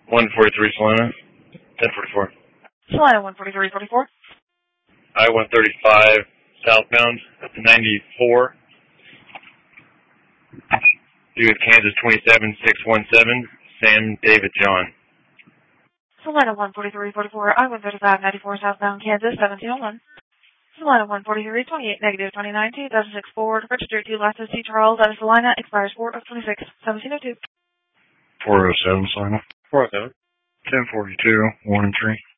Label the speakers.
Speaker 1: 143 Salina. 1044.
Speaker 2: Salina 14344.
Speaker 1: I-135 southbound at the 94. Due at Kansas 27617. Sam David John.
Speaker 2: Salina 14344. I-135 94 southbound Kansas 1701. Salina 143 28 negative 29 2006 forward. Registered to Lassa C. Charles out of Salina. Expires 4 of 26 1702.
Speaker 3: 407 Salina.
Speaker 1: 407.
Speaker 3: 1042 1 and 3.